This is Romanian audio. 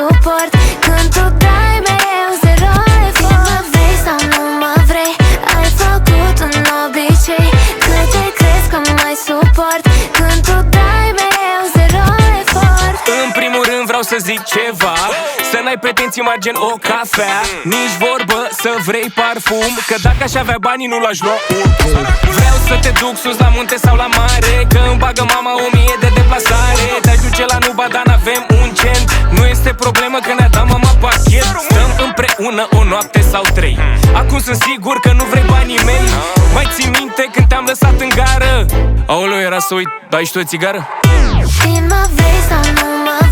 suport când tu dai mereu zero efort. Mă vrei sau nu mă vrei, ai făcut un obicei. Cât te crezi că mai suport când tu dai mereu zero efort. În primul rând vreau să zic ceva, să n-ai pretenții mari gen o cafea. Nici vorbă să vrei parfum, că dacă aș avea banii nu l-aș lua oricum. Vreau să te duc sus la munte sau la mare, că îmi bagă mama 1000 de deplasare. Te ajunge la Nuba, dar n-avem un cent. Nu este problemă că ne-a dat mama pachet. Stăm împreună o noapte sau 3. Acum sunt sigur că nu vrei banii mei. Mai ții minte când te-am lăsat în gară? Aoleu, era să uit, dai și tu o țigară? Când mă vrei sau nu mă